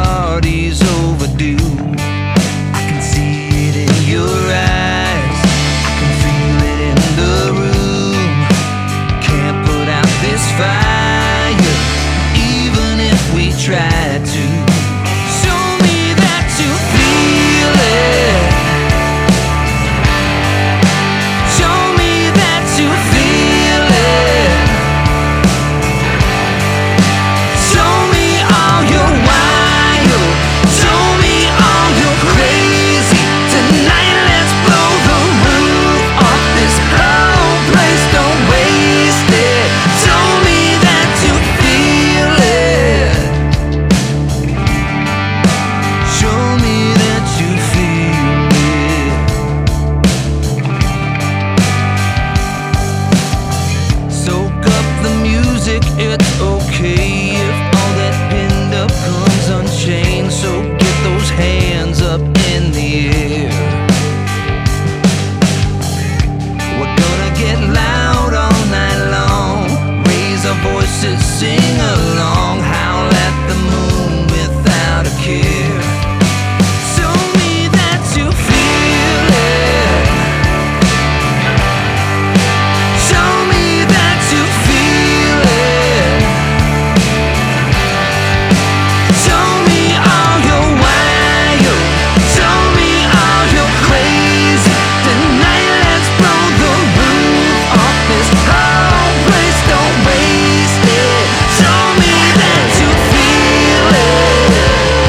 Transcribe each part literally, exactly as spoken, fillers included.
party's overdue. I can see it in your eyes, I can feel it in the room. Can't put out this fire, even if we tried to. Show me that you feel it. Show me that you feel it. Show me all your wild. Show me all your crazy. Tonight let's blow the roof off this whole place. Don't waste it. Show me that you feel it. Show me that you feel it. Soak up the music, it's okay if all that pinned up comes unchained. So get those hands up in the air. We're gonna get loud all night long, raise our voices, sing along, howl at the moon without a care. Show me that you feel it. Show me that you feel it. Show me all your wild. Show me all your crazy. Tonight let's blow the roof off this whole place. Don't waste it. Show me that you feel it.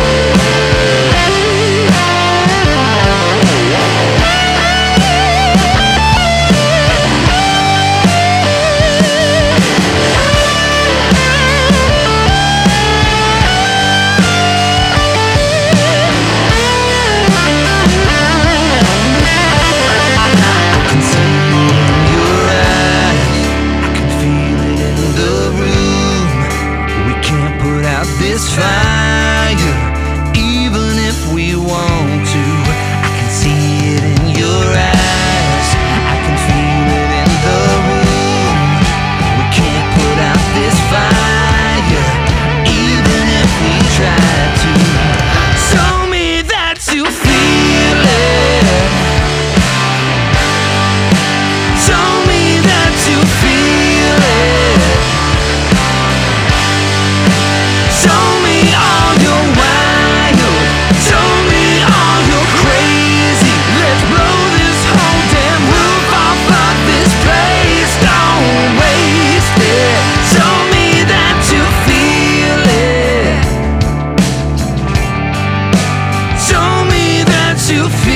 I can see it in your eyes, I can feel it in the room. We can't put out this fire, even if we want to. I can see it in your eyes, I can feel it in the room. We can't put out this fire, even if we try to. Show me that you feel it. Show me that you feel it. Show me all your wild. Show me all your crazy. Let's blow this whole damn roof off of this place. Don't waste it. Show me that you feel it. Show me that you feel it.